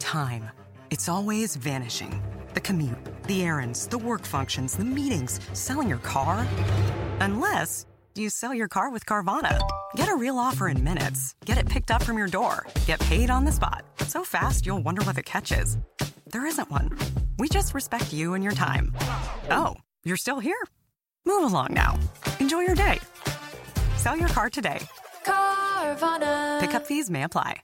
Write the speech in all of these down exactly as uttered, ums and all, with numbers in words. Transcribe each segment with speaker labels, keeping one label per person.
Speaker 1: time. It's always vanishing. The commute, the errands, the work functions, the meetings, selling your car. Unless you sell your car with Carvana. Get a real offer in minutes. Get it picked up from your door. Get paid on the spot. So fast, you'll wonder what the catch is. There isn't one. We just respect you and your time. Oh, you're still here? Move along now. Enjoy your day. Sell your car today.
Speaker 2: Carvana.
Speaker 1: Pickup fees may apply.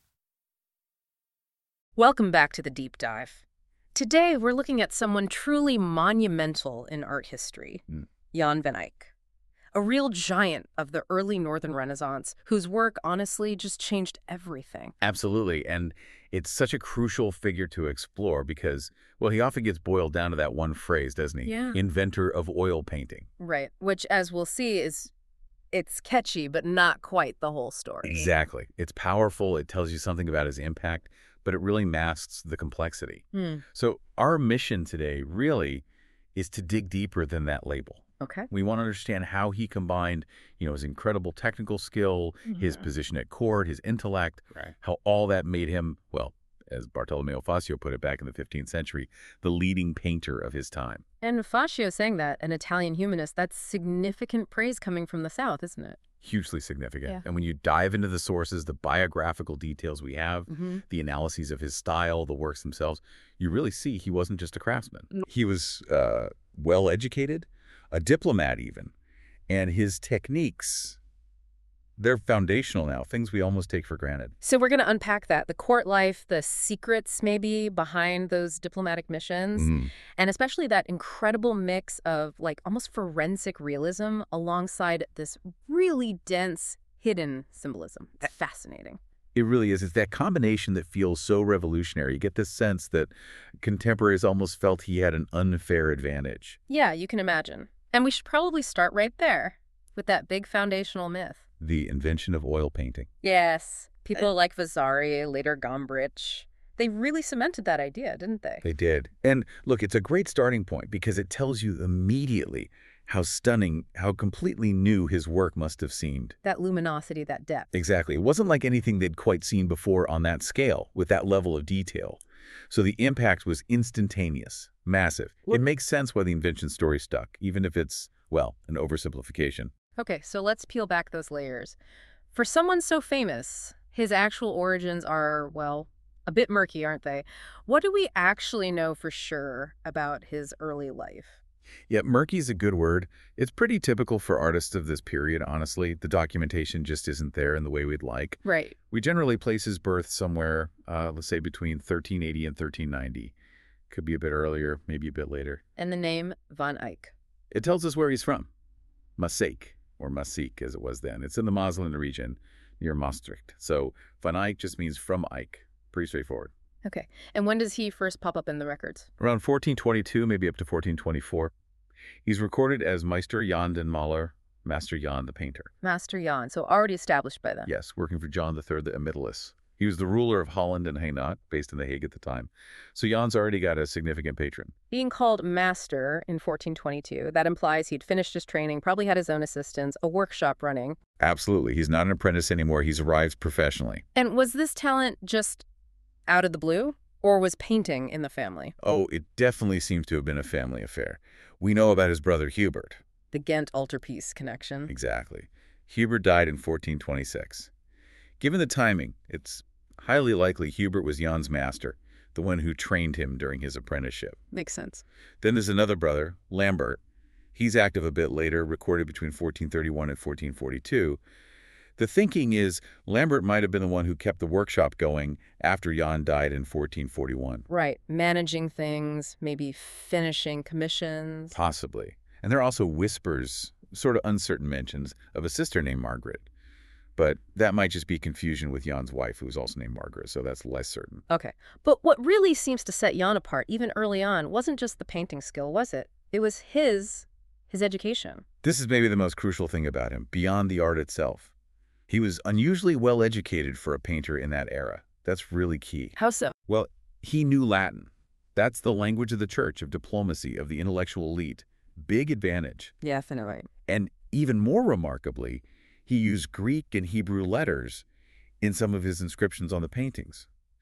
Speaker 3: Welcome back to the Deep Dive. Today, we're looking at someone truly monumental in art history, mm. Jan van Eyck. A real giant of the early Northern Renaissance, whose work honestly just changed everything.
Speaker 4: Absolutely, and it's such a crucial figure to explore because, well, he often gets boiled down to that one phrase, doesn't he?
Speaker 3: Yeah.
Speaker 4: Inventor of oil painting.
Speaker 3: Right, which, as we'll see, is it's catchy, but not quite the whole story.
Speaker 4: Exactly. It's powerful, it tells you something about his impact, but it really masks the complexity.
Speaker 3: Hmm.
Speaker 4: So our mission today really is to dig deeper than that label.
Speaker 3: Okay.
Speaker 4: We want to understand how he combined, you know, his incredible technical skill, mm-hmm. his position at court, his intellect, right. how all that made him, well, as Bartolomeo Faccio put it back in the fifteenth century, the leading painter of his time.
Speaker 3: And Faccio saying that, an Italian humanist, that's significant praise coming from the South, isn't it?
Speaker 4: Hugely significant.
Speaker 3: Yeah.
Speaker 4: And when you dive into the sources, the biographical details we have, mm-hmm. the analyses of his style, the works themselves, you really see he wasn't just a craftsman. Mm-hmm. He was uh, well-educated, a diplomat even, and his techniques, they're foundational now, things we almost take for granted.
Speaker 3: So we're going to unpack that, the court life, the secrets maybe behind those diplomatic missions, mm. and especially that incredible mix of like almost forensic realism alongside this really dense, hidden symbolism. It's fascinating.
Speaker 4: It really is. It's that combination that feels so revolutionary. You get this sense that contemporaries almost felt he had an unfair advantage.
Speaker 3: Yeah, you can imagine. And we should probably start right there with that big foundational myth.
Speaker 4: The invention of oil painting.
Speaker 3: Yes. People like Vasari, later Gombrich, they really cemented that idea, didn't they?
Speaker 4: They did. And look, it's a great starting point because it tells you immediately how stunning, how completely new his work must have seemed.
Speaker 3: That luminosity, that depth.
Speaker 4: Exactly. It wasn't like anything they'd quite seen before on that scale, with that level of detail. So the impact was instantaneous, massive. Look, it makes sense why the invention story stuck, even if it's, well, an oversimplification.
Speaker 3: Okay, so let's peel back those layers. For someone so famous, his actual origins are, well, a bit murky, aren't they? What do we actually know for sure about his early life?
Speaker 4: Yeah, murky is a good word. It's pretty typical for artists of this period, honestly. The documentation just isn't there in the way we'd like.
Speaker 3: Right.
Speaker 4: We generally place his birth somewhere, uh, let's say, between thirteen eighty and thirteen ninety. Could be a bit earlier, maybe a bit later.
Speaker 3: And the name Van Eyck?
Speaker 4: It tells us where he's from. Maaseik, or Maaseik as it was then. It's in the Maasland region near Maastricht. So Van Eyck just means from Eyck. Pretty straightforward.
Speaker 3: Okay. And when does he first pop up in the records?
Speaker 4: Around fourteen twenty-two, maybe up to fourteen twenty-four. He's recorded as Meister Jan den Maler, Master Jan the painter.
Speaker 3: Master Jan, so already established by then.
Speaker 4: Yes, working for John the Third the Emmettless. He was the ruler of Holland and Hainaut, based in The Hague at the time. So Jan's already got a significant patron.
Speaker 3: Being called master in fourteen twenty-two, that implies he'd finished his training, probably had his own assistants, a workshop running.
Speaker 4: Absolutely. He's not an apprentice anymore. He's arrived professionally.
Speaker 3: And was this talent just out of the blue? Or was painting in the family?
Speaker 4: Oh, it definitely seems to have been a family affair. We know about his brother Hubert.
Speaker 3: The Ghent altarpiece connection.
Speaker 4: Exactly. Hubert died in fourteen twenty-six. Given the timing, it's highly likely Hubert was Jan's master, the one who trained him during his apprenticeship.
Speaker 3: Makes sense.
Speaker 4: Then there's another brother, Lambert. He's active a bit later, recorded between fourteen thirty-one and fourteen forty-two. The thinking is Lambert might have been the one who kept the workshop going after Jan died in fourteen forty-one.
Speaker 3: Right. Managing things, maybe finishing commissions.
Speaker 4: Possibly. And there are also whispers, sort of uncertain mentions, of a sister named Margaret. But that might just be confusion with Jan's wife, who was also named Margaret, so that's less certain.
Speaker 3: Okay. But what really seems to set Jan apart, even early on, wasn't just the painting skill, was it? It was his, his education.
Speaker 4: This is maybe the most crucial thing about him, beyond the art itself. He was unusually well educated for a painter in that era. That's really key.
Speaker 3: How so?
Speaker 4: Well, he knew Latin. That's the language of the church, of diplomacy, of the intellectual elite. Big advantage.
Speaker 3: Yeah, definitely.
Speaker 4: And even more remarkably, he used Greek and Hebrew letters in some of his inscriptions on the paintings.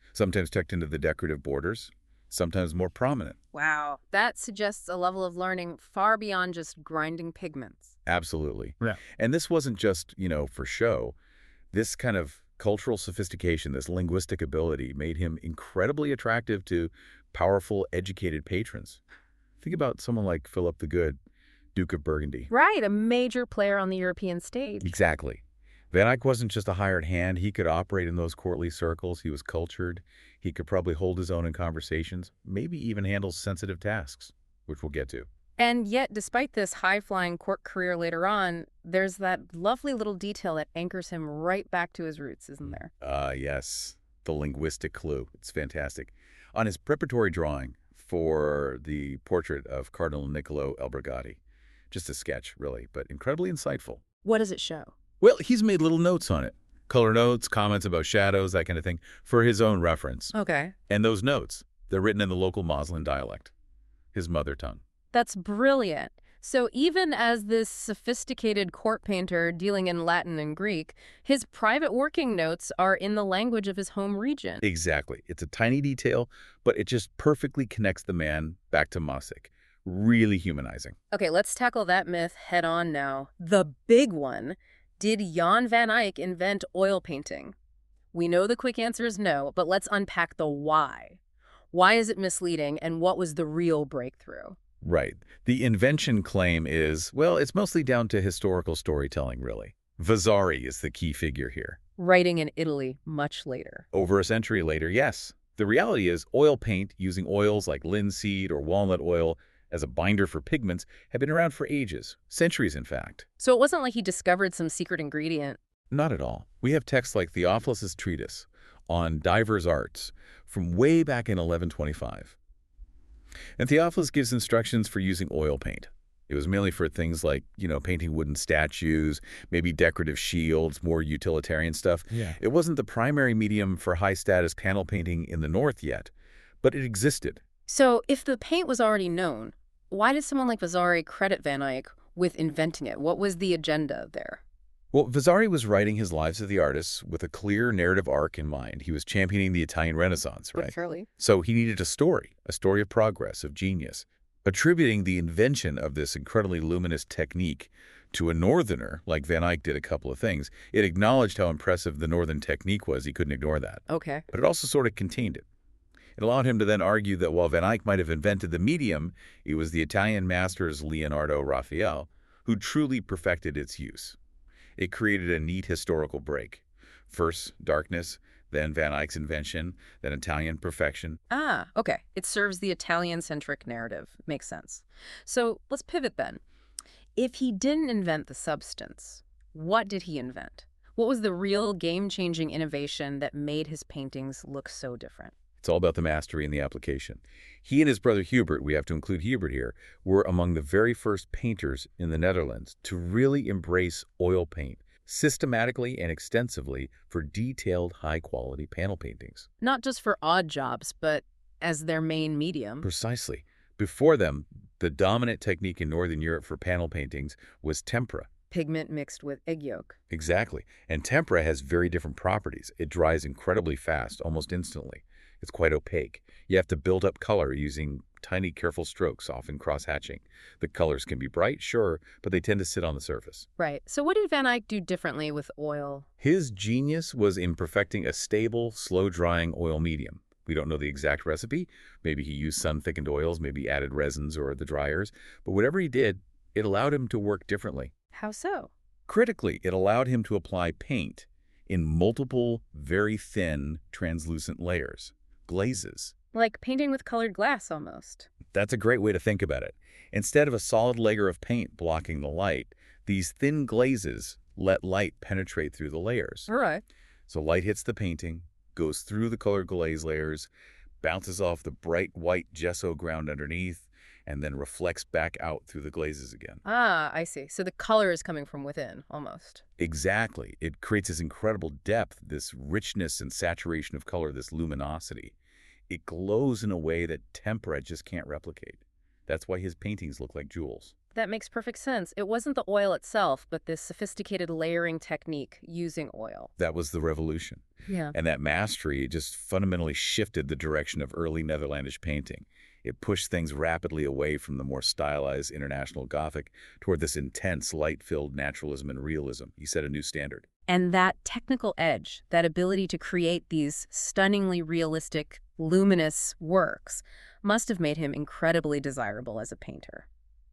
Speaker 4: sometimes tucked into the decorative borders, sometimes more prominent.
Speaker 3: Wow. That suggests a level of learning far beyond just grinding pigments.
Speaker 4: Absolutely.
Speaker 5: Yeah.
Speaker 4: And this wasn't just, you know, for show. This kind of cultural sophistication, this linguistic ability made him incredibly attractive to powerful, educated patrons. Think about someone like Philip the Good, Duke of Burgundy.
Speaker 3: Right, a major player on the European stage.
Speaker 4: Exactly. Van Eyck wasn't just a hired hand. He could operate in those courtly circles. He was cultured. He could probably hold his own in conversations, maybe even handle sensitive tasks, which we'll get to.
Speaker 3: And yet, despite this high-flying court career later on, there's that lovely little detail that anchors him right back to his roots, isn't there?
Speaker 4: Ah, uh, yes. The linguistic clue. It's fantastic. On his preparatory drawing for the portrait of Cardinal Niccolo Albergati, just a sketch, really, but incredibly insightful.
Speaker 3: What does it show?
Speaker 4: Well, he's made little notes on it. Color notes, comments about shadows, that kind of thing, for his own reference.
Speaker 3: Okay.
Speaker 4: And those notes, they're written in the local Moslem dialect, his mother tongue.
Speaker 3: That's brilliant. So even as this sophisticated court painter dealing in Latin and Greek, his private working notes are in the language of his home region.
Speaker 4: Exactly. It's a tiny detail, but it just perfectly connects the man back to Mossig. Really humanizing.
Speaker 3: Okay, let's tackle that myth head on now. The big one. Did Jan van Eyck invent oil painting? We know the quick answer is no, but let's unpack the why. Why is it misleading, and what was the real breakthrough?
Speaker 4: Right. The invention claim is, well, it's mostly down to historical storytelling, really. Vasari is the key figure here.
Speaker 3: Writing in Italy much later.
Speaker 4: Over a century later, yes. The reality is oil paint using oils like linseed or walnut oil as a binder for pigments had been around for ages, centuries in fact.
Speaker 3: So it wasn't like he discovered some secret ingredient.
Speaker 4: Not at all. We have texts like Theophilus' treatise on divers arts from way back in eleven twenty-five. And Theophilus gives instructions for using oil paint. It was mainly for things like, you know, painting wooden statues, maybe decorative shields, more utilitarian stuff.
Speaker 5: Yeah.
Speaker 4: It wasn't the primary medium for high-status panel painting in the North yet, but it existed.
Speaker 3: So if the paint was already known, why did someone like Vasari credit Van Eyck with inventing it? What was the agenda there?
Speaker 4: Well, Vasari was writing his Lives of the Artists with a clear narrative arc in mind. He was championing the Italian Renaissance, right?
Speaker 3: Surely.
Speaker 4: So he needed a story, a story of progress, of genius. Attributing the invention of this incredibly luminous technique to a northerner, like Van Eyck did a couple of things, it acknowledged how impressive the northern technique was. He couldn't ignore that.
Speaker 3: Okay.
Speaker 4: But it also sort of contained it. It allowed him to then argue that while Van Eyck might have invented the medium, it was the Italian masters Leonardo Raphael who truly perfected its use. It created a neat historical break. First, darkness, then Van Eyck's invention, then Italian perfection.
Speaker 3: Ah, okay. It serves the Italian-centric narrative. Makes sense. So let's pivot then. If he didn't invent the substance, what did he invent? What was the real game-changing innovation that made his paintings look so different?
Speaker 4: It's all about the mastery and the application. He and his brother Hubert, we have to include Hubert here, were among the very first painters in the Netherlands to really embrace oil paint systematically and extensively for detailed, high-quality panel paintings.
Speaker 3: Not just for odd jobs, but as their main medium.
Speaker 4: Precisely. Before them, the dominant technique in Northern Europe for panel paintings was tempera.
Speaker 3: Pigment mixed with egg yolk.
Speaker 4: Exactly. And tempera has very different properties. It dries incredibly fast, almost instantly. It's quite opaque. You have to build up color using tiny, careful strokes, often cross-hatching. The colors can be bright, sure, but they tend to sit on the surface.
Speaker 3: Right. So what did Van Eyck do differently with oil?
Speaker 4: His genius was in perfecting a stable, slow-drying oil medium. We don't know the exact recipe. Maybe he used sun-thickened oils, maybe added resins or the dryers. But whatever he did, it allowed him to work differently.
Speaker 3: How so?
Speaker 4: Critically, it allowed him to apply paint in multiple, very thin, translucent layers. Glazes.
Speaker 3: Like painting with colored glass, almost.
Speaker 4: That's a great way to think about it. Instead of a solid layer of paint blocking the light, these thin glazes let light penetrate through the layers.
Speaker 3: All right.
Speaker 4: So light hits the painting, goes through the colored glaze layers, bounces off the bright white gesso ground underneath, and then reflects back out through the glazes again.
Speaker 3: Ah, I see. So the color is coming from within, almost.
Speaker 4: Exactly. It creates this incredible depth, this richness and saturation of color, this luminosity. It glows in a way that tempera just can't replicate. That's why his paintings look like jewels.
Speaker 3: That makes perfect sense. It wasn't the oil itself, but this sophisticated layering technique using oil.
Speaker 4: That was the revolution.
Speaker 3: Yeah.
Speaker 4: And that mastery just fundamentally shifted the direction of early Netherlandish painting. It pushed things rapidly away from the more stylized international Gothic toward this intense, light-filled naturalism and realism. He set a new standard.
Speaker 3: And that technical edge, that ability to create these stunningly realistic, luminous works, must have made him incredibly desirable as a painter.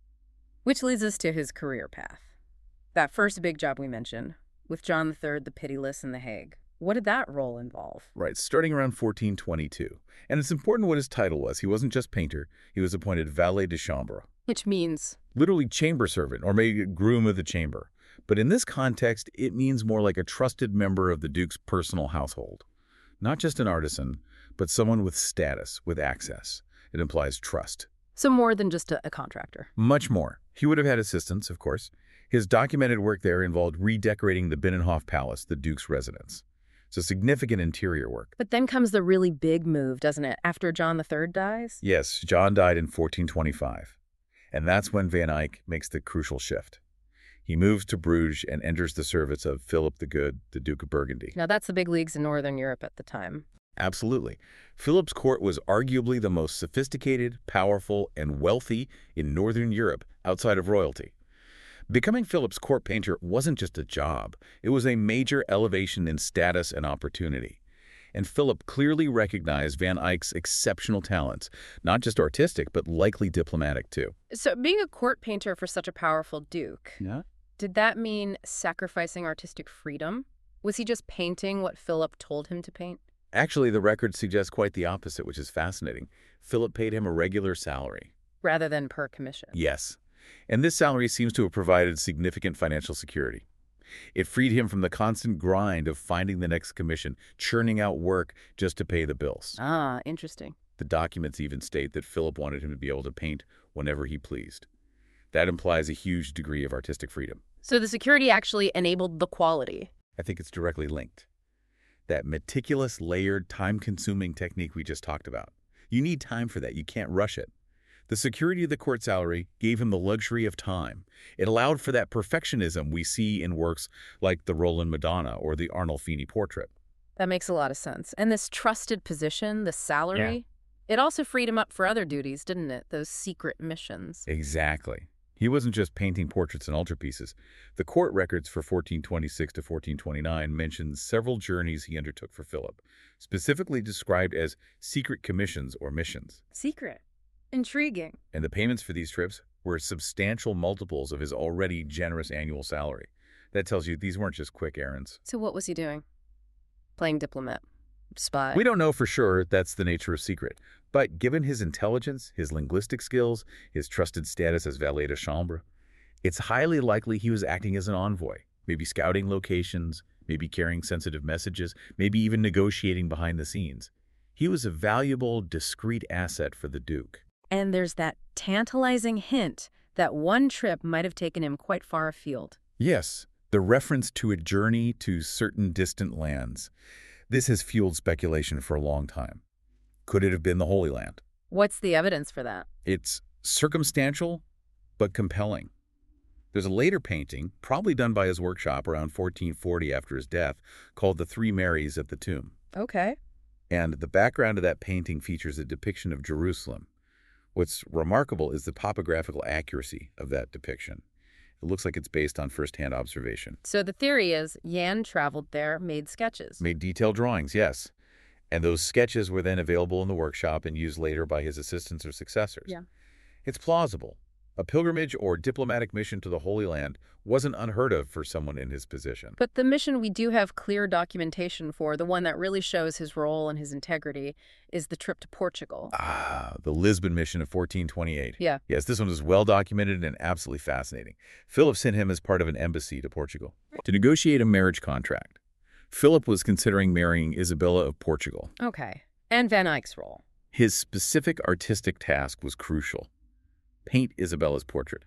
Speaker 3: Which leads us to his career path. That first big job we mentioned, with John the Third, the Pitiless, and the Hague. What did that role involve?
Speaker 4: Right, starting around fourteen twenty-two. And it's important what his title was. He wasn't just painter. He was appointed valet de chambre.
Speaker 3: Which means?
Speaker 4: Literally chamber servant, or maybe groom of the chamber. But in this context, it means more like a trusted member of the Duke's personal household. Not just an artisan, but someone with status, with access. It implies trust.
Speaker 3: So more than just a, a contractor.
Speaker 4: Much more. He would have had assistants, of course. His documented work there involved redecorating the Binnenhof Palace, the Duke's residence. It's a significant interior work.
Speaker 3: But then comes the really big move, doesn't it, after John the Third dies?
Speaker 4: Yes, John died in fourteen twenty-five. And that's when Van Eyck makes the crucial shift. He moves to Bruges and enters the service of Philip the Good, the Duke of Burgundy.
Speaker 3: Now that's the big leagues in Northern Europe at the time.
Speaker 4: Absolutely. Philip's court was arguably the most sophisticated, powerful, and wealthy in Northern Europe outside of royalty. Becoming Philip's court painter wasn't just a job. It was a major elevation in status and opportunity. And Philip clearly recognized Van Eyck's exceptional talents, not just artistic, but likely diplomatic too.
Speaker 3: So being a court painter for such a powerful duke,
Speaker 4: Yeah.
Speaker 3: did that mean sacrificing artistic freedom? Was he just painting what Philip told him to paint?
Speaker 4: Actually, the record suggests quite the opposite, which is fascinating. Philip paid him a regular salary.
Speaker 3: Rather than per commission?
Speaker 4: Yes. And this salary seems to have provided significant financial security. It freed him from the constant grind of finding the next commission, churning out work just to pay the bills.
Speaker 3: Ah, interesting.
Speaker 4: The documents even state that Philip wanted him to be able to paint whenever he pleased. That implies a huge degree of artistic freedom.
Speaker 3: So the security actually enabled the quality.
Speaker 4: I think it's directly linked. That meticulous, layered, time-consuming technique we just talked about. You need time for that. You can't rush it. The security of the court salary gave him the luxury of time. It allowed for that perfectionism we see in works like the Roland Madonna or the Arnolfini portrait.
Speaker 3: That makes a lot of sense. And this trusted position, the salary, yeah. It also freed him up for other duties, didn't it? Those secret missions.
Speaker 4: Exactly. He wasn't just painting portraits and altarpieces. The court records for fourteen twenty-six to fourteen twenty-nine mention several journeys he undertook for Philip, specifically described as secret commissions or missions.
Speaker 3: Secret. Intriguing.
Speaker 4: And the payments for these trips were substantial multiples of his already generous annual salary. That tells you these weren't just quick errands.
Speaker 3: So what was he doing? Playing diplomat? Spy?
Speaker 4: We don't know for sure. That's the nature of secret. But given his intelligence, his linguistic skills, his trusted status as valet de chambre, it's highly likely he was acting as an envoy, maybe scouting locations, maybe carrying sensitive messages, maybe even negotiating behind the scenes. He was a valuable, discreet asset for the Duke.
Speaker 3: And there's that tantalizing hint that one trip might have taken him quite far afield.
Speaker 4: Yes, the reference to a journey to certain distant lands. This has fueled speculation for a long time. Could it have been the Holy Land?
Speaker 3: What's the evidence for that?
Speaker 4: It's circumstantial, but compelling. There's a later painting, probably done by his workshop around fourteen forty after his death, called The Three Marys at the Tomb.
Speaker 3: Okay.
Speaker 4: And the background of that painting features a depiction of Jerusalem. What's remarkable is the topographical accuracy of that depiction. It looks like it's based on first-hand observation.
Speaker 3: So the theory is Jan traveled there, made sketches.
Speaker 4: Made detailed drawings, yes. And those sketches were then available in the workshop and used later by his assistants or successors.
Speaker 3: Yeah.
Speaker 4: It's plausible. A pilgrimage or diplomatic mission to the Holy Land wasn't unheard of for someone in his position.
Speaker 3: But the mission we do have clear documentation for, the one that really shows his role and his integrity, is the trip to Portugal.
Speaker 4: Ah, the Lisbon mission of fourteen twenty-eight.
Speaker 3: Yeah.
Speaker 4: Yes, this one is well documented and absolutely fascinating. Philip sent him as part of an embassy to Portugal to negotiate a marriage contract. Philip was considering marrying Isabella of Portugal.
Speaker 3: Okay. And Van Eyck's role.
Speaker 4: His specific artistic task was crucial. Paint Isabella's portrait.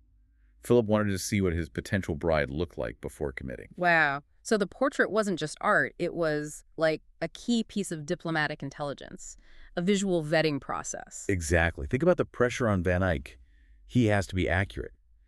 Speaker 4: Philip wanted to see what his potential bride looked like before committing.
Speaker 3: Wow. So the portrait wasn't just art. It was like a key piece of diplomatic intelligence, a visual vetting process.
Speaker 4: Exactly. Think about the pressure on Van Eyck. He has to be accurate.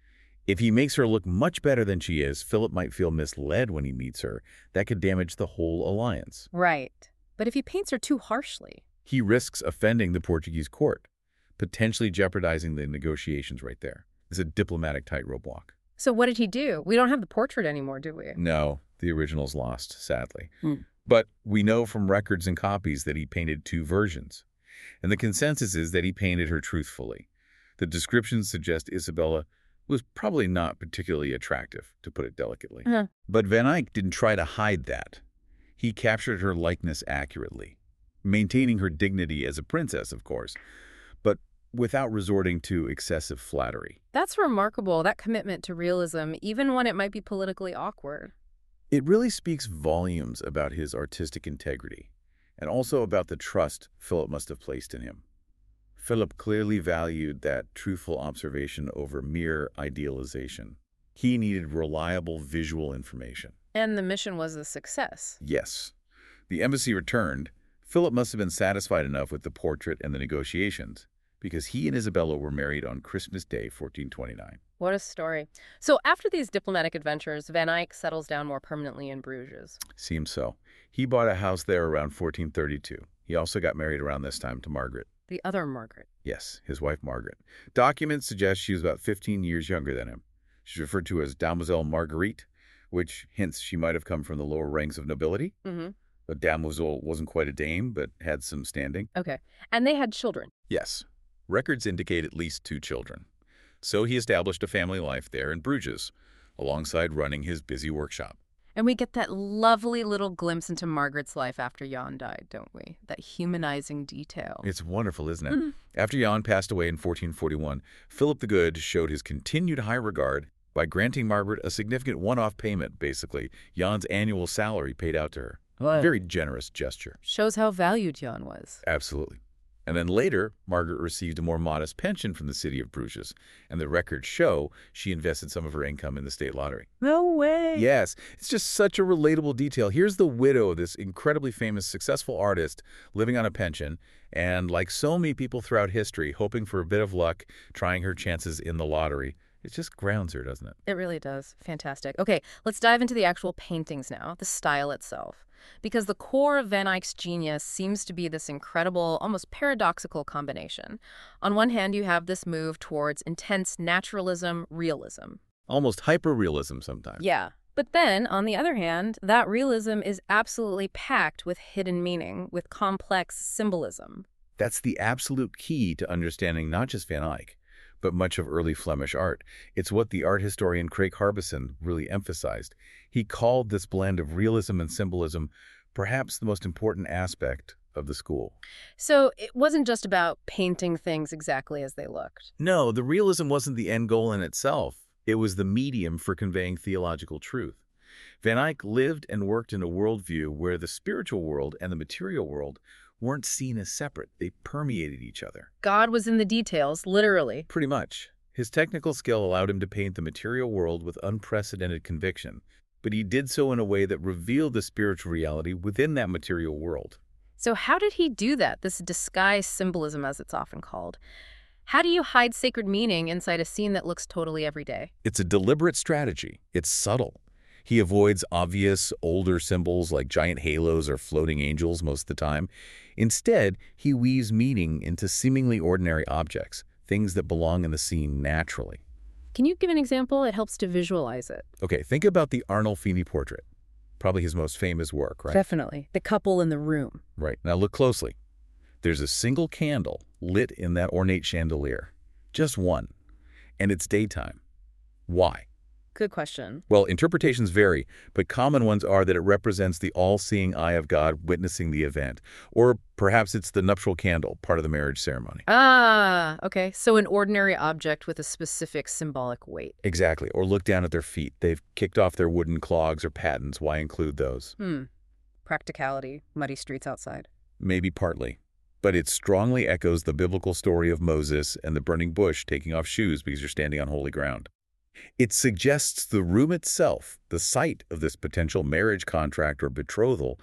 Speaker 4: If he makes her look much better than she is, Philip might feel misled when he meets her. That could damage the whole alliance.
Speaker 3: Right. But if he paints her too harshly?
Speaker 4: He risks offending the Portuguese court, potentially jeopardizing the negotiations right there. It's a diplomatic tightrope walk.
Speaker 3: So what did he do? We don't have the portrait anymore, do we?
Speaker 4: No, the original's lost, sadly.
Speaker 3: Hmm.
Speaker 4: But we know from records and copies that he painted two versions. And the consensus is that he painted her truthfully. The descriptions suggest Isabella was probably not particularly attractive, to put it delicately.
Speaker 3: Uh-huh.
Speaker 4: But Van Eyck didn't try to hide that. He captured her likeness accurately, maintaining her dignity as a princess, of course, but without resorting to excessive flattery.
Speaker 3: That's remarkable, that commitment to realism, even when it might be politically awkward.
Speaker 4: It really speaks volumes about his artistic integrity, and also about the trust Philip must have placed in him. Philip clearly valued that truthful observation over mere idealization. He needed reliable visual information.
Speaker 3: And the mission was a success.
Speaker 4: Yes. The embassy returned. Philip must have been satisfied enough with the portrait and the negotiations, because he and Isabella were married on Christmas Day, fourteen twenty-nine.
Speaker 3: What a story. So after these diplomatic adventures, Van Eyck settles down more permanently in Bruges.
Speaker 4: Seems so. He bought a house there around fourteen thirty-two. He also got married around this time to Margaret.
Speaker 3: The other Margaret.
Speaker 4: Yes, his wife Margaret. Documents suggest she was about fifteen years younger than him. She's referred to as Damoiselle Marguerite, which hints she might have come from the lower ranks of nobility.
Speaker 3: Mm-hmm.
Speaker 4: A damoiselle wasn't quite a dame, but had some standing.
Speaker 3: Okay. And they had children.
Speaker 4: Yes. Records indicate at least two children. So he established a family life there in Bruges, alongside running his busy workshop.
Speaker 3: And we get that lovely little glimpse into Margaret's life after Jan died, don't we? That humanizing detail.
Speaker 4: It's wonderful, isn't it?
Speaker 3: Mm-hmm.
Speaker 4: After Jan passed away in fourteen forty-one, Philip the Good showed his continued high regard by granting Margaret a significant one-off payment, basically, Jan's annual salary paid out to her.
Speaker 3: What?
Speaker 4: Very generous gesture.
Speaker 3: Shows how valued Jan was.
Speaker 4: Absolutely. And then later, Margaret received a more modest pension from the city of Bruges, and the records show she invested some of her income in the state lottery.
Speaker 3: No way.
Speaker 4: Yes, it's just such a relatable detail. Here's the widow of this incredibly famous, successful artist living on a pension, and like so many people throughout history, hoping for a bit of luck, trying her chances in the lottery. It just grounds her, doesn't it?
Speaker 3: It really does. Fantastic. Okay, let's dive into the actual paintings now, the style itself. Because the core of Van Eyck's genius seems to be this incredible, almost paradoxical combination. On one hand, you have this move towards intense naturalism, realism.
Speaker 4: Almost hyper-realism sometimes.
Speaker 3: Yeah. But then, on the other hand, that realism is absolutely packed with hidden meaning, with complex symbolism.
Speaker 4: That's the absolute key to understanding not just Van Eyck, but much of early Flemish art. It's what the art historian Craig Harbison really emphasized. He called this blend of realism and symbolism perhaps the most important aspect of the school.
Speaker 3: So it wasn't just about painting things exactly as they looked.
Speaker 4: No, the realism wasn't the end goal in itself. It was the medium for conveying theological truth. Van Eyck lived and worked in a worldview where the spiritual world and the material world weren't seen as separate. They permeated each other.
Speaker 3: God was in the details, literally.
Speaker 4: Pretty much. His technical skill allowed him to paint the material world with unprecedented conviction, but he did so in a way that revealed the spiritual reality within that material world.
Speaker 3: So how did he do that, this disguised symbolism as it's often called? How do you hide sacred meaning inside a scene that looks totally everyday?
Speaker 4: It's a deliberate strategy. It's subtle. He avoids obvious, older symbols like giant halos or floating angels most of the time. Instead, he weaves meaning into seemingly ordinary objects, things that belong in the scene naturally.
Speaker 3: Can you give an example? It helps to visualize it.
Speaker 4: Okay, think about the Arnolfini portrait. Probably his most famous work, right?
Speaker 3: Definitely. The couple in the room.
Speaker 4: Right. Now look closely. There's a single candle lit in that ornate chandelier. Just one. And it's daytime. Why?
Speaker 3: Good question.
Speaker 4: Well, interpretations vary, but common ones are that it represents the all-seeing eye of God witnessing the event. Or perhaps it's the nuptial candle, part of the marriage ceremony.
Speaker 3: Ah, okay. So an ordinary object with a specific symbolic weight.
Speaker 4: Exactly. Or look down at their feet. They've kicked off their wooden clogs or pattens. Why include those?
Speaker 3: Hmm. Practicality. Muddy streets outside.
Speaker 4: Maybe partly. But it strongly echoes the biblical story of Moses and the burning bush taking off shoes because you're standing on holy ground. It suggests the room itself, the site of this potential marriage contract or betrothal,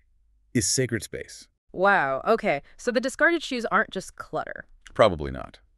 Speaker 4: is sacred space.
Speaker 3: Wow. Okay. So the discarded shoes aren't just clutter.
Speaker 4: Probably not.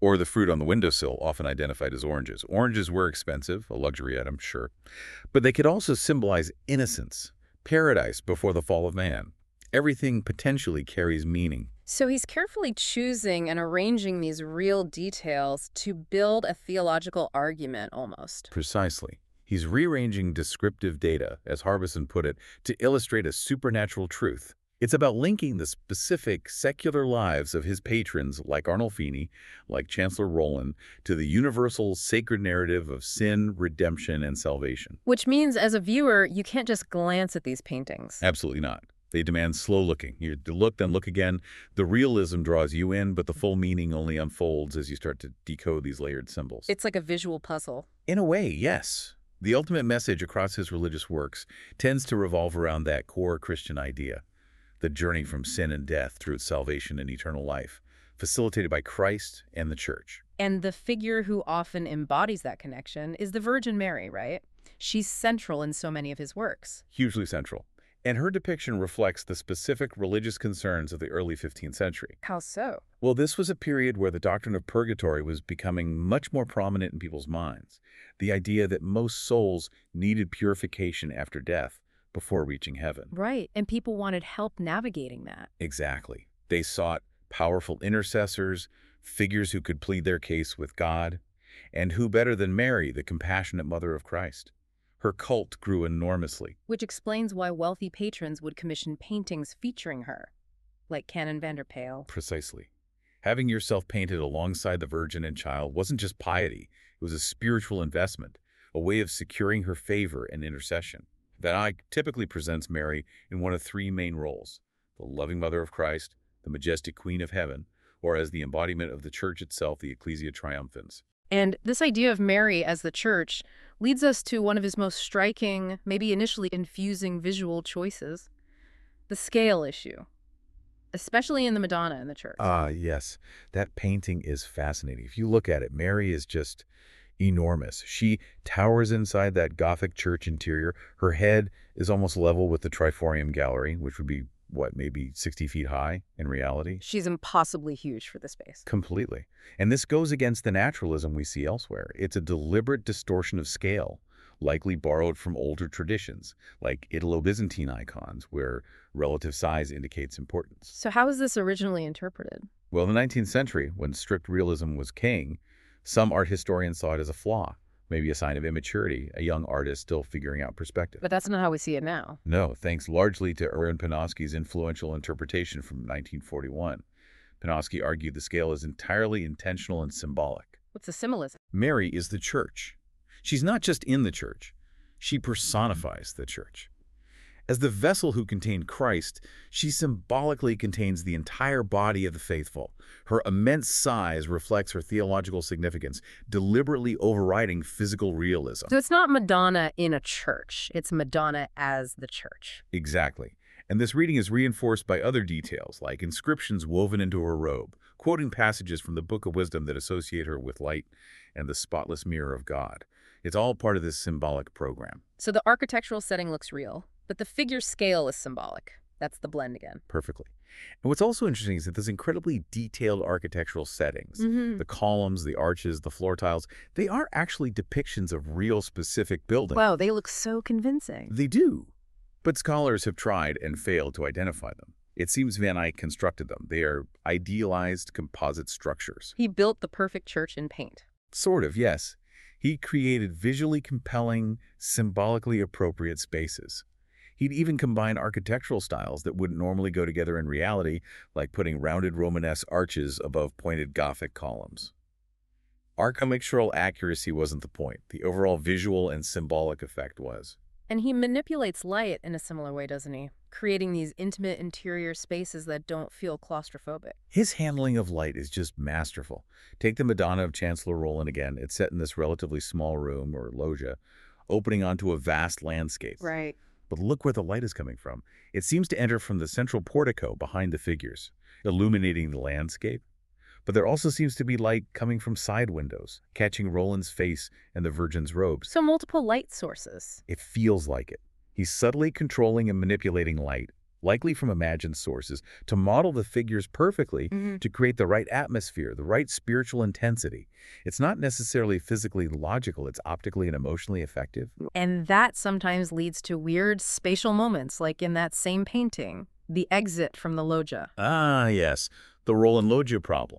Speaker 4: Or the fruit on the windowsill, often identified as oranges. Oranges were expensive, a luxury item, sure. But they could also symbolize innocence, paradise before the fall of man. Everything potentially carries meaning.
Speaker 3: So he's carefully choosing and arranging these real details to build a theological argument, almost.
Speaker 4: Precisely. He's rearranging descriptive data, as Harbison put it, to illustrate a supernatural truth. It's about linking the specific secular lives of his patrons, like Arnolfini, like Chancellor Roland, to the universal sacred narrative of sin, redemption, and salvation.
Speaker 3: Which means, as a viewer, you can't just glance at these paintings.
Speaker 4: Absolutely not. They demand slow looking. You look, then look again. The realism draws you in, but the full meaning only unfolds as you start to decode these layered symbols.
Speaker 3: It's like a visual puzzle.
Speaker 4: In a way, yes. The ultimate message across his religious works tends to revolve around that core Christian idea. The journey from sin and death through salvation and eternal life, facilitated by Christ and the Church.
Speaker 3: And the figure who often embodies that connection is the Virgin Mary, right? She's central in so many of his works.
Speaker 4: Hugely central. And her depiction reflects the specific religious concerns of the early fifteenth century.
Speaker 3: How so?
Speaker 4: Well, this was a period where the doctrine of purgatory was becoming much more prominent in people's minds. The idea that most souls needed purification after death before reaching heaven.
Speaker 3: Right, and people wanted help navigating that.
Speaker 4: Exactly. They sought powerful intercessors, figures who could plead their case with God, and who better than Mary, the compassionate mother of Christ? Her cult grew enormously.
Speaker 3: Which explains why wealthy patrons would commission paintings featuring her, like Canon van der Pale.
Speaker 4: Precisely. Having yourself painted alongside the Virgin and Child wasn't just piety, it was a spiritual investment, a way of securing her favor and intercession. Van Eyck typically presents Mary in one of three main roles: the loving mother of Christ, the majestic queen of heaven, or as the embodiment of the Church itself, the Ecclesia Triumphans.
Speaker 3: And this idea of Mary as the Church leads us to one of his most striking, maybe initially confusing visual choices, the scale issue, especially in the Madonna in the church.
Speaker 4: Ah, yes. That painting is fascinating. If you look at it, Mary is just enormous. She towers inside that Gothic church interior. Her head is almost level with the Triforium Gallery, which would be, what, maybe sixty feet high in reality?
Speaker 3: She's impossibly huge for the space.
Speaker 4: Completely. And this goes against the naturalism we see elsewhere. It's a deliberate distortion of scale, likely borrowed from older traditions, like Italo-Byzantine icons, where relative size indicates importance.
Speaker 3: So how was this originally interpreted?
Speaker 4: Well, in the nineteenth century, when strict realism was king, some art historians saw it as a flaw, maybe a sign of immaturity, a young artist still figuring out perspective.
Speaker 3: But that's not how we see it now.
Speaker 4: No, thanks largely to Erwin Panofsky's influential interpretation from nineteen forty-one. Panofsky argued the scale is entirely intentional and symbolic.
Speaker 3: What's the symbolism?
Speaker 4: Mary is the church. She's not just in the church. She personifies the church. As the vessel who contained Christ, she symbolically contains the entire body of the faithful. Her immense size reflects her theological significance, deliberately overriding physical realism.
Speaker 3: So it's not Madonna in a church. It's Madonna as the church.
Speaker 4: Exactly. And this reading is reinforced by other details, like inscriptions woven into her robe, quoting passages from the Book of Wisdom that associate her with light and the spotless mirror of God. It's all part of this symbolic program.
Speaker 3: So the architectural setting looks real, but the figure scale is symbolic. That's the blend again.
Speaker 4: Perfectly. And what's also interesting is that those incredibly detailed architectural settings,
Speaker 3: Mm-hmm.
Speaker 4: the columns, the arches, the floor tiles, they are actually depictions of real specific buildings.
Speaker 3: Wow, they look so convincing.
Speaker 4: They do. But scholars have tried and failed to identify them. It seems Van Eyck constructed them. They are idealized composite structures.
Speaker 3: He built the perfect church in paint.
Speaker 4: Sort of, yes. He created visually compelling, symbolically appropriate spaces. He'd even combine architectural styles that wouldn't normally go together in reality, like putting rounded Romanesque arches above pointed Gothic columns. Architectural accuracy wasn't the point. The overall visual and symbolic effect was.
Speaker 3: And he manipulates light in a similar way, doesn't he? Creating these intimate interior spaces that don't feel claustrophobic.
Speaker 4: His handling of light is just masterful. Take the Madonna of Chancellor Roland again. It's set in this relatively small room, or loggia, opening onto a vast landscape.
Speaker 3: Right.
Speaker 4: But look where the light is coming from. It seems to enter from the central portico behind the figures, illuminating the landscape. But there also seems to be light coming from side windows, catching Roland's face and the Virgin's robes.
Speaker 3: So multiple light sources.
Speaker 4: It feels like it. He's subtly controlling and manipulating light, likely from imagined sources, to model the figures perfectly
Speaker 3: Mm-hmm.
Speaker 4: to create the right atmosphere, the right spiritual intensity. It's not necessarily physically logical, it's optically and emotionally effective.
Speaker 3: And that sometimes leads to weird spatial moments, like in that same painting, the exit from the loggia.
Speaker 4: Ah, yes, the Roland loggia problem.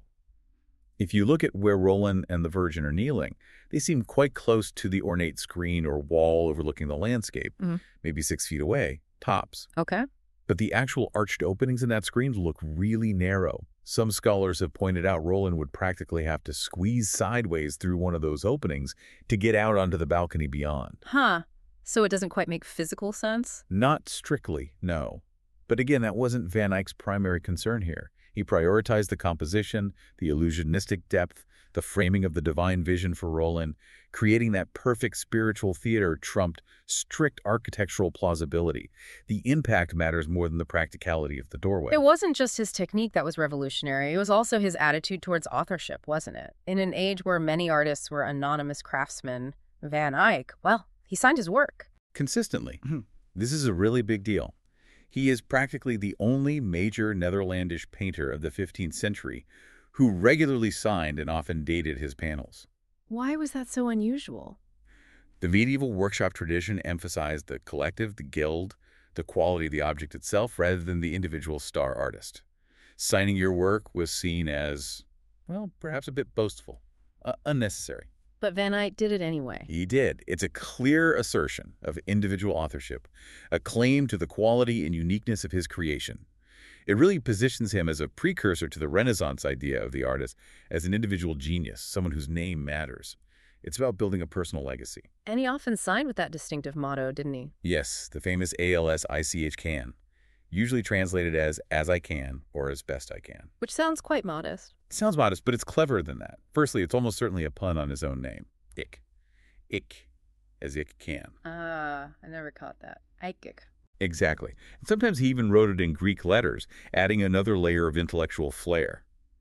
Speaker 4: If you look at where Roland and the Virgin are kneeling, they seem quite close to the ornate screen or wall overlooking the landscape,
Speaker 3: Mhm.
Speaker 4: maybe six feet away, tops.
Speaker 3: Okay.
Speaker 4: But the actual arched openings in that screen look really narrow. Some scholars have pointed out Roland would practically have to squeeze sideways through one of those openings to get out onto the balcony beyond.
Speaker 3: Huh. So it doesn't quite make physical sense?
Speaker 4: Not strictly, no. But again, that wasn't Van Eyck's primary concern here. He prioritized the composition, the illusionistic depth, the framing of the divine vision for Roland. Creating that perfect spiritual theater trumped strict architectural plausibility. The impact matters more than the practicality of the doorway.
Speaker 3: It wasn't just his technique that was revolutionary. It was also his attitude towards authorship, wasn't it? In an age where many artists were anonymous craftsmen, Van Eyck, well, he signed his work.
Speaker 4: Consistently. This is a really big deal. He is practically the only major Netherlandish painter of the fifteenth century who regularly signed and often dated his panels.
Speaker 3: Why was that so unusual?
Speaker 4: The medieval workshop tradition emphasized the collective, the guild, the quality of the object itself, rather than the individual star artist. Signing your work was seen as, well, perhaps a bit boastful, uh, unnecessary.
Speaker 3: But Van Eyck did it anyway.
Speaker 4: He did. It's a clear assertion of individual authorship, a claim to the quality and uniqueness of his creation. It really positions him as a precursor to the Renaissance idea of the artist as an individual genius, someone whose name matters. It's about building a personal legacy.
Speaker 3: And he often signed with that distinctive motto, didn't he?
Speaker 4: Yes, the famous A L S I C H can, usually translated as as I can or as best I can.
Speaker 3: Which sounds quite modest.
Speaker 4: It sounds modest, but it's cleverer than that. Firstly, it's almost certainly a pun on his own name, Ich. Ich, as ich can.
Speaker 3: Ah, I never caught that. Eikic.
Speaker 4: Exactly. And sometimes he even wrote it in Greek letters, adding another layer of intellectual flair.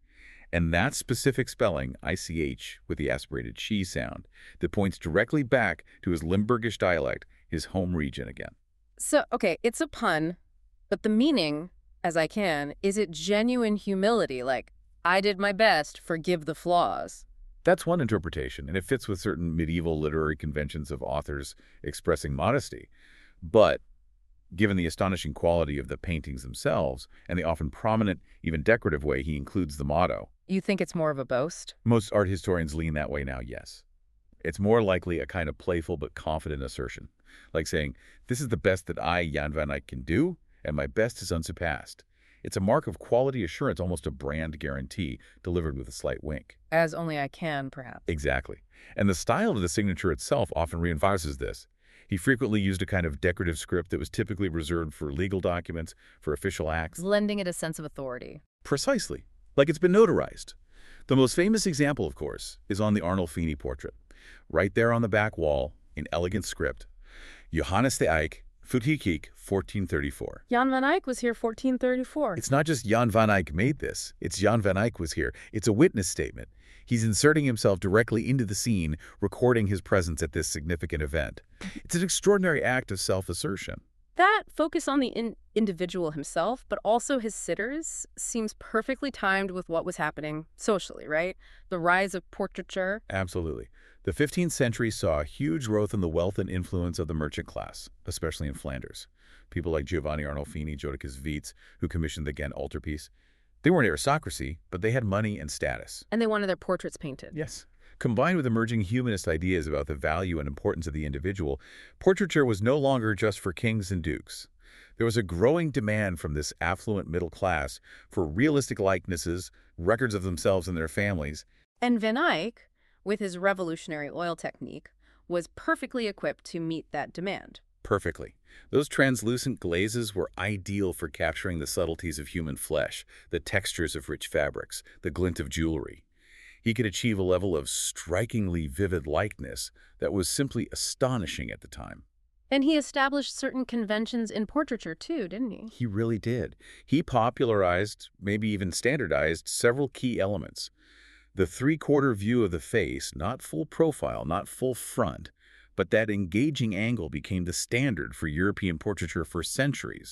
Speaker 4: And that specific spelling, I C H, with the aspirated she sound, that points directly back to his Limburgish dialect, his home region again.
Speaker 3: So, okay, it's a pun, but the meaning, as I can, is it genuine humility, like, I did my best, forgive the flaws?
Speaker 4: That's one interpretation, and it fits with certain medieval literary conventions of authors expressing modesty. But given the astonishing quality of the paintings themselves and the often prominent, even decorative way he includes the motto,
Speaker 3: You think it's more of a boast?
Speaker 4: most art historians lean that way now, yes. It's more likely a kind of playful but confident assertion, like saying, this is the best that I, Jan van Eyck, can do, and my best is unsurpassed. It's a mark of quality assurance, almost a brand guarantee, delivered with a slight wink.
Speaker 3: As only I can, perhaps.
Speaker 4: Exactly. And the style of the signature itself often reinforces this. He frequently used a kind of decorative script that was typically reserved for legal documents, for official acts.
Speaker 3: Lending it a sense of authority.
Speaker 4: Precisely. Like it's been notarized. The most famous example, of course, is on the Arnolfini portrait. Right there on the back wall, in elegant script, Johannes de Eyck, Futhikiek, fourteen thirty-four.
Speaker 3: Jan van Eyck was here fourteen thirty-four.
Speaker 4: It's not just Jan van Eyck made this. It's Jan van Eyck was here. It's a witness statement. He's inserting himself directly into the scene, recording his presence at this significant event. It's an extraordinary act of self-assertion.
Speaker 3: That focus on the in individual himself, but also his sitters, seems perfectly timed with what was happening socially, right? The rise of portraiture.
Speaker 4: Absolutely. The fifteenth century saw a huge growth in the wealth and influence of the merchant class, especially in Flanders. People like Giovanni Arnolfini, Jodocus Vits, who commissioned the Ghent altarpiece. They weren't aristocracy, but they had money and status.
Speaker 3: And they wanted their portraits painted.
Speaker 4: Yes. Combined with emerging humanist ideas about the value and importance of the individual, portraiture was no longer just for kings and dukes. There was a growing demand from this affluent middle class for realistic likenesses, records of themselves and their families.
Speaker 3: And Van Eyck, with his revolutionary oil technique, was perfectly equipped to meet that demand.
Speaker 4: Perfectly. Those translucent glazes were ideal for capturing the subtleties of human flesh, the textures of rich fabrics, the glint of jewelry. He could achieve a level of strikingly vivid likeness that was simply astonishing at the time.
Speaker 3: And he established certain conventions in portraiture too, didn't he?
Speaker 4: He really did. He popularized, maybe even standardized, several key elements. The three-quarter view of the face, not full profile, not full front, but that engaging angle became the standard for European portraiture for centuries,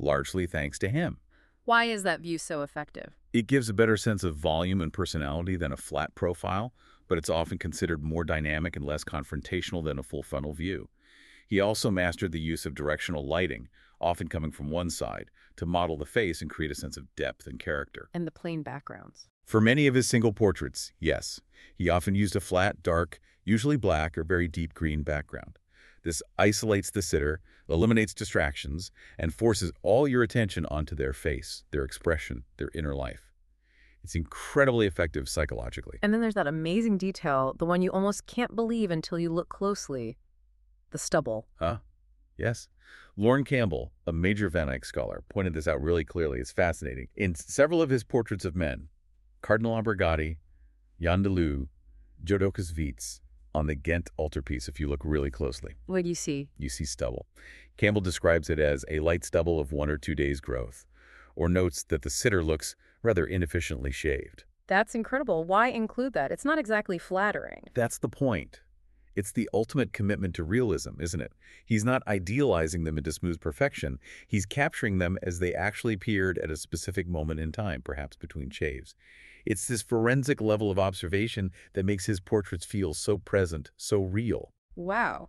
Speaker 4: largely thanks to him.
Speaker 3: Why is that view so effective?
Speaker 4: It gives a better sense of volume and personality than a flat profile, but it's often considered more dynamic and less confrontational than a full-frontal view. He also mastered the use of directional lighting, often coming from one side, to model the face and create a sense of depth and character.
Speaker 3: And the plain backgrounds.
Speaker 4: For many of his single portraits, yes, he often used a flat, dark, usually black or very deep green background. This isolates the sitter, eliminates distractions, and forces all your attention onto their face, their expression, their inner life. It's incredibly effective psychologically.
Speaker 3: And then there's that amazing detail, the one you almost can't believe until you look closely. The stubble.
Speaker 4: Huh? Yes. Lorne Campbell, a major Van Eyck scholar, pointed this out really clearly. It's fascinating. In several of his portraits of men, Cardinal Albergati, Jan de Leeuw, Jodocus Vits, on the Ghent altarpiece, if you look really closely,
Speaker 3: What do you see?
Speaker 4: you see stubble. Campbell describes it as a light stubble of one or two days' growth, or notes that the sitter looks rather inefficiently shaved.
Speaker 3: That's incredible. Why include that? It's not exactly flattering.
Speaker 4: That's the point. It's the ultimate commitment to realism, isn't it? He's not idealizing them into smooth perfection. He's capturing them as they actually appeared at a specific moment in time, perhaps between shaves. It's this forensic level of observation that makes his portraits feel so present, so real.
Speaker 3: Wow.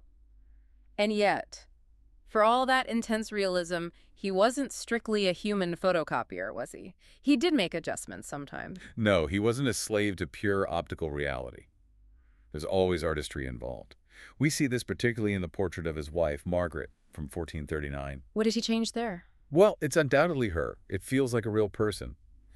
Speaker 3: And yet, for all that intense realism, he wasn't strictly a human photocopier, was he? He did make adjustments sometimes.
Speaker 4: No, he wasn't a slave to pure optical reality. There's always artistry involved. We see this particularly in the portrait of his wife, Margaret, from fourteen thirty-nine.
Speaker 3: What did he change there?
Speaker 4: Well, it's undoubtedly her. It feels like a real person.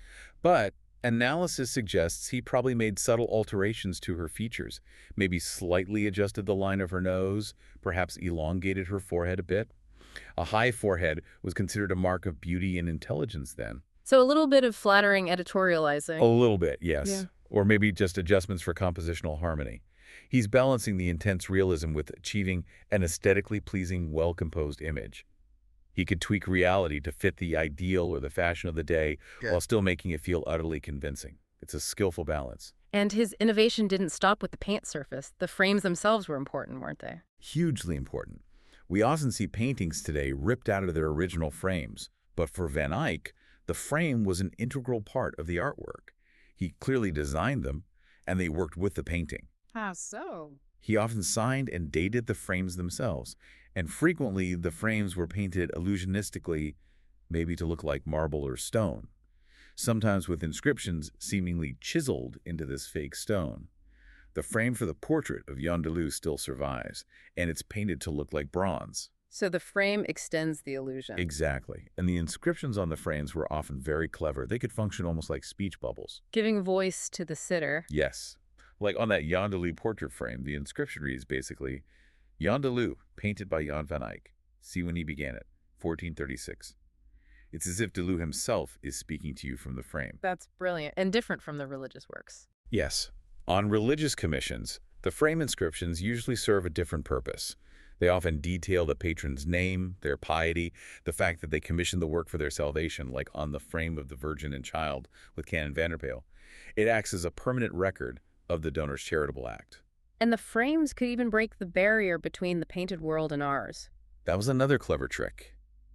Speaker 4: But analysis suggests he probably made subtle alterations to her features, maybe slightly adjusted the line of her nose, perhaps elongated her forehead a bit. A high forehead was considered a mark of beauty and intelligence then.
Speaker 3: So a little bit of flattering editorializing.
Speaker 4: A little bit, yes.
Speaker 3: Yeah.
Speaker 4: Or maybe just adjustments for compositional harmony. He's balancing the intense realism with achieving an aesthetically pleasing, well-composed image. He could tweak reality to fit the ideal or the fashion of the day
Speaker 5: Good.
Speaker 4: while still making it feel utterly convincing. It's a skillful balance.
Speaker 3: And his innovation didn't stop with the paint surface. The frames themselves were important, weren't they?
Speaker 4: Hugely important. We often see paintings today ripped out of their original frames, but for Van Eyck, the frame was an integral part of the artwork. He clearly designed them, and they worked with the painting.
Speaker 3: How so?
Speaker 4: He often signed and dated the frames themselves, and frequently the frames were painted illusionistically, maybe to look like marble or stone, sometimes with inscriptions seemingly chiseled into this fake stone. The frame for the portrait of Jan de Leeuw still survives, and it's painted to look like bronze.
Speaker 3: So the frame extends the illusion.
Speaker 4: Exactly. And the inscriptions on the frames were often very clever. They could function almost like speech bubbles.
Speaker 3: Giving voice to the sitter.
Speaker 4: Yes. Like on that Jan de Leeuw portrait frame, the inscription reads basically, Jan de Leeuw, painted by Jan van Eyck. See when he began it, fourteen thirty-six. It's as if de Leeuw himself is speaking to you from the frame.
Speaker 3: That's brilliant and different from the religious works.
Speaker 4: Yes. On religious commissions, the frame inscriptions usually serve a different purpose. They often detail the patron's name, their piety, the fact that they commissioned the work for their salvation, like on the frame of the Virgin and Child with Canon Vanderpeel. It acts as a permanent record of the donor's charitable act.
Speaker 3: And the frames could even break the barrier between the painted world and ours.
Speaker 4: That was another clever trick.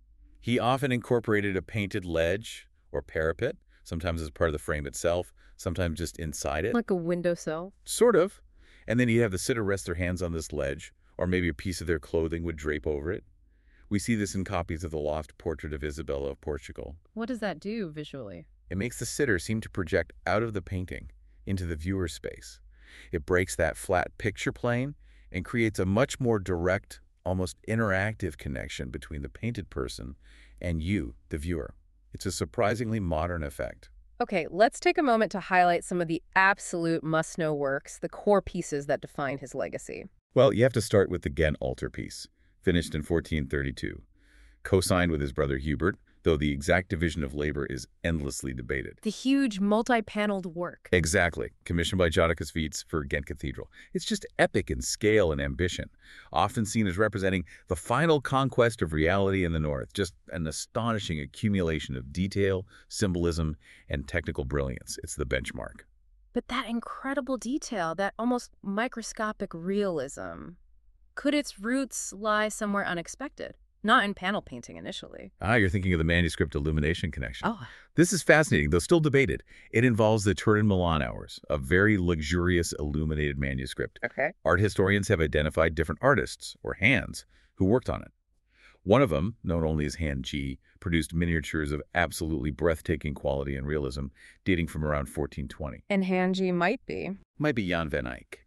Speaker 4: He often incorporated a painted ledge or parapet, sometimes as part of the frame itself, sometimes just inside it.
Speaker 3: Like a windowsill.
Speaker 4: Sort of. And then you'd have the sitter rest their hands on this ledge, or maybe a piece of their clothing would drape over it. We see this in copies of the loft portrait of Isabella of Portugal.
Speaker 3: What does that do visually?
Speaker 4: It makes the sitter seem to project out of the painting into the viewer's space. It breaks that flat picture plane and creates a much more direct, almost interactive connection between the painted person and you, the viewer. It's a surprisingly modern effect.
Speaker 3: Okay, let's take a moment to highlight some of the absolute must-know works, the core pieces that define his legacy.
Speaker 4: Well, you have to start with the Ghent altarpiece, finished in fourteen thirty-two, co-signed with his brother Hubert, though the exact division of labor is endlessly debated.
Speaker 3: The huge multi-paneled work.
Speaker 4: Exactly, commissioned by Jodocus Vits for Ghent Cathedral. It's just epic in scale and ambition, often seen as representing the final conquest of reality in the North, just an astonishing accumulation of detail, symbolism, and technical brilliance. It's the benchmark.
Speaker 3: But that incredible detail, that almost microscopic realism, could its roots lie somewhere unexpected? Not in panel painting initially.
Speaker 4: Ah, you're thinking of the manuscript illumination connection.
Speaker 3: Oh.
Speaker 4: This is fascinating, though still debated. It involves the Turin Milan Hours, a very luxurious illuminated manuscript.
Speaker 3: Okay.
Speaker 4: Art historians have identified different artists, or hands, who worked on it. One of them, known only as Hand G, produced miniatures of absolutely breathtaking quality and realism, dating from around fourteen twenty.
Speaker 3: And Hand G might be.
Speaker 4: Might be Jan van Eyck.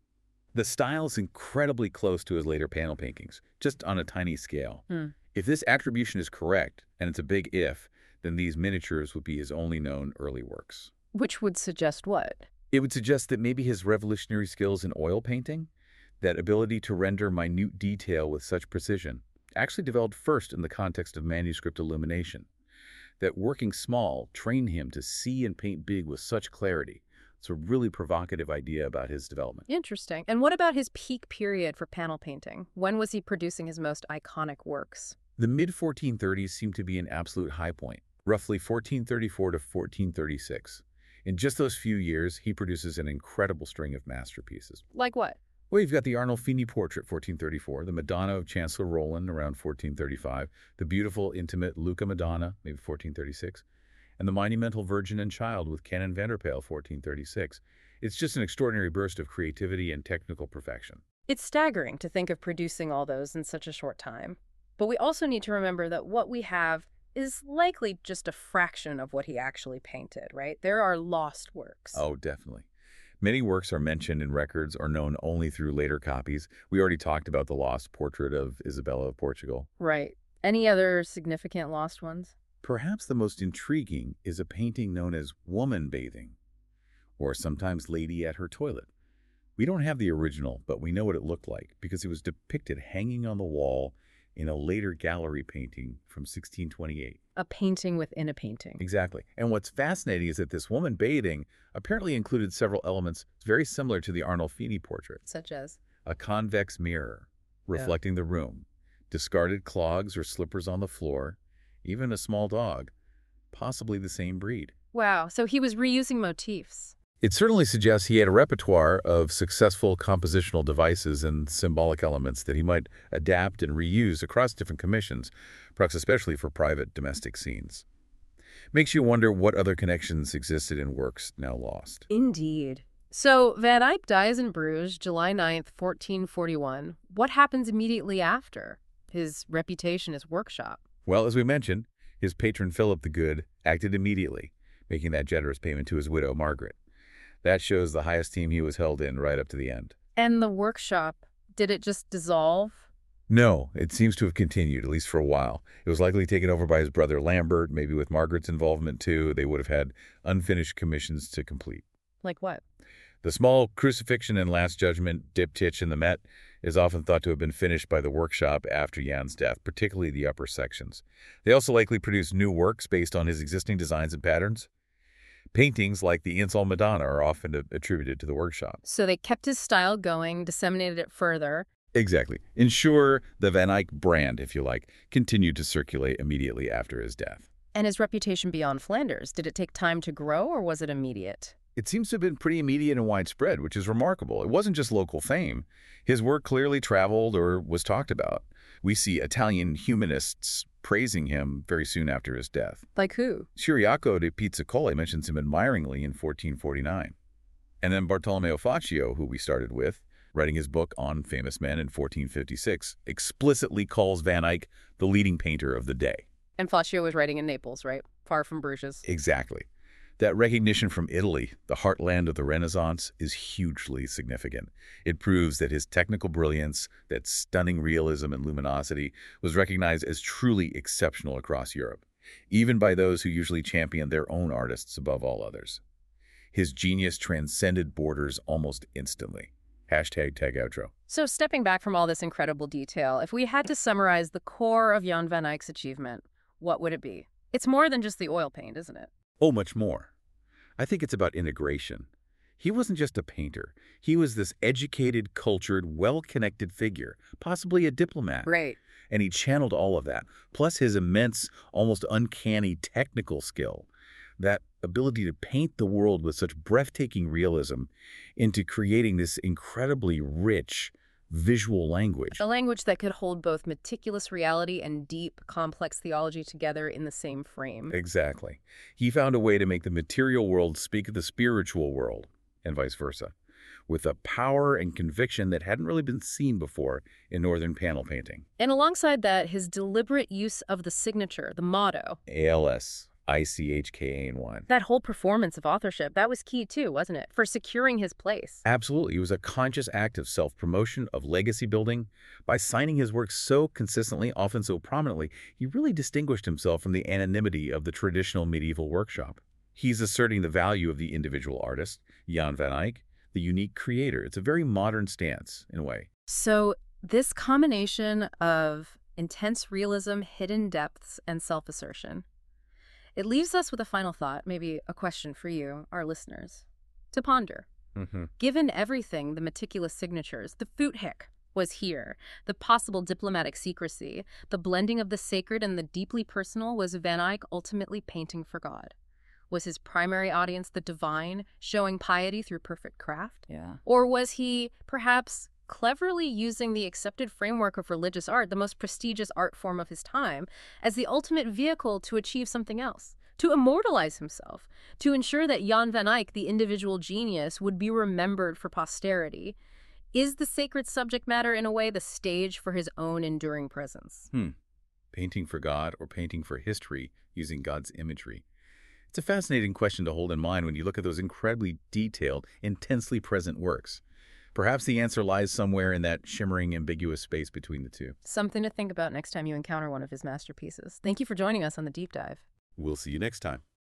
Speaker 4: The style is incredibly close to his later panel paintings, just on a tiny scale.
Speaker 3: Hmm.
Speaker 4: If this attribution is correct, and it's a big if, then these miniatures would be his only known early works.
Speaker 3: Which would suggest what?
Speaker 4: It would suggest that maybe his revolutionary skills in oil painting, that ability to render minute detail with such precision, actually developed first in the context of manuscript illumination. That working small trained him to see and paint big with such clarity. It's a really provocative idea about his development.
Speaker 3: Interesting. And what about his peak period for panel painting? When was he producing his most iconic works?
Speaker 4: The mid fourteen thirties seem to be an absolute high point, roughly fourteen thirty-four to fourteen thirty-six. In just those few years, he produces an incredible string of masterpieces.
Speaker 3: Like what?
Speaker 4: Well, you've got the Arnolfini portrait, fourteen thirty-four, the Madonna of Chancellor Roland, around fourteen thirty-five, the beautiful, intimate Lucca Madonna, maybe fourteen thirty-six, and the monumental Virgin and Child with Canon Vanderpel, fourteen thirty-six. It's just an extraordinary burst of creativity and technical perfection.
Speaker 3: It's staggering to think of producing all those in such a short time. But we also need to remember that what we have is likely just a fraction of what he actually painted, right? There are lost works.
Speaker 4: Oh, definitely. Many works are mentioned in records or known only through later copies. We already talked about the lost portrait of Isabella of Portugal.
Speaker 3: Right. Any other significant lost ones?
Speaker 4: Perhaps the most intriguing is a painting known as Woman Bathing, or sometimes Lady at Her Toilet. We don't have the original, but we know what it looked like because it was depicted hanging on the wall in a later gallery painting from sixteen twenty-eight.
Speaker 3: A painting within a painting.
Speaker 4: Exactly. And what's fascinating is that this woman bathing apparently included several elements very similar to the Arnolfini portrait.
Speaker 3: Such as?
Speaker 4: A convex mirror reflecting yeah. the room, discarded clogs or slippers on the floor, even a small dog, possibly the same breed.
Speaker 3: Wow, so he was reusing motifs.
Speaker 4: It certainly suggests he had a repertoire of successful compositional devices and symbolic elements that he might adapt and reuse across different commissions, perhaps especially for private domestic scenes. Makes you wonder what other connections existed in works now lost.
Speaker 3: Indeed. So Van Eyck dies in Bruges, July ninth, fourteen forty-one. What happens immediately after? His reputation as workshop.
Speaker 4: Well, as we mentioned, his patron Philip the Good acted immediately, making that generous payment to his widow, Margaret. That shows the highest team he was held in right up to the end.
Speaker 3: And the workshop, did it just dissolve?
Speaker 4: No, it seems to have continued, at least for a while. It was likely taken over by his brother Lambert, maybe with Margaret's involvement too. They would have had unfinished commissions to complete.
Speaker 3: Like what?
Speaker 4: The small Crucifixion and Last Judgment diptych in the Met is often thought to have been finished by the workshop after Jan's death, particularly the upper sections. They also likely produced new works based on his existing designs and patterns. Paintings like the Insel Madonna are often attributed to the workshop.
Speaker 3: So they kept his style going, disseminated it further.
Speaker 4: Exactly. Ensure the Van Eyck brand, if you like, continued to circulate immediately after his death.
Speaker 3: And his reputation beyond Flanders, did it take time to grow or was it immediate?
Speaker 4: It seems to have been pretty immediate and widespread, which is remarkable. It wasn't just local fame. His work clearly traveled or was talked about. We see Italian humanists praising him very soon after his death.
Speaker 3: Like who?
Speaker 4: Ciriaco de Pizzacolle mentions him admiringly in fourteen forty-nine. And then Bartolomeo Faccio, who we started with, writing his book on famous men in fourteen fifty-six, explicitly calls Van Eyck the leading painter of the day.
Speaker 3: And Faccio was writing in Naples, right? Far from Bruges.
Speaker 4: Exactly. That recognition from Italy, the heartland of the Renaissance, is hugely significant. It proves that his technical brilliance, that stunning realism and luminosity, was recognized as truly exceptional across Europe, even by those who usually champion their own artists above all others. His genius transcended borders almost instantly. Hashtag tag outro.
Speaker 3: So stepping back from all this incredible detail, if we had to summarize the core of Jan van Eyck's achievement, what would it be? It's more than just the oil paint, isn't it?
Speaker 4: Oh, much more. I think it's about integration. He wasn't just a painter. He was this educated, cultured, well-connected figure, possibly a diplomat.
Speaker 3: Right.
Speaker 4: And he channeled all of that, plus his immense, almost uncanny technical skill, that ability to paint the world with such breathtaking realism into creating this incredibly rich, visual language.
Speaker 3: A language that could hold both meticulous reality and deep, complex theology together in the same frame.
Speaker 4: Exactly. He found a way to make the material world speak of the spiritual world, and vice versa, with a power and conviction that hadn't really been seen before in Northern panel painting.
Speaker 3: And alongside that, his deliberate use of the signature, the motto.
Speaker 4: A L S, I C H K A N Y.
Speaker 3: That whole performance of authorship, that was key too, wasn't it? For securing his place.
Speaker 4: Absolutely. It was a conscious act of self-promotion, of legacy building. By signing his work so consistently, often so prominently, he really distinguished himself from the anonymity of the traditional medieval workshop. He's asserting the value of the individual artist, Jan van Eyck, the unique creator. It's a very modern stance, in a way.
Speaker 3: So this combination of intense realism, hidden depths, and self-assertion, it leaves us with a final thought, maybe a question for you, our listeners, to ponder.
Speaker 4: Mm-hmm.
Speaker 3: Given everything, the meticulous signatures, the Futhic was here, the possible diplomatic secrecy, the blending of the sacred and the deeply personal, was Van Eyck ultimately painting for God? Was his primary audience the divine, showing piety through perfect craft?
Speaker 2: Yeah.
Speaker 3: Or was he, perhaps, cleverly using the accepted framework of religious art, the most prestigious art form of his time, as the ultimate vehicle to achieve something else, to immortalize himself, to ensure that Jan van Eyck, the individual genius, would be remembered for posterity? Is the sacred subject matter, in a way, the stage for his own enduring presence?
Speaker 4: Hmm. Painting for God or painting for history using God's imagery? It's a fascinating question to hold in mind when you look at those incredibly detailed, intensely present works. Perhaps the answer lies somewhere in that shimmering, ambiguous space between the two.
Speaker 3: Something to think about next time you encounter one of his masterpieces. Thank you for joining us on The Deep Dive.
Speaker 4: We'll see you next time.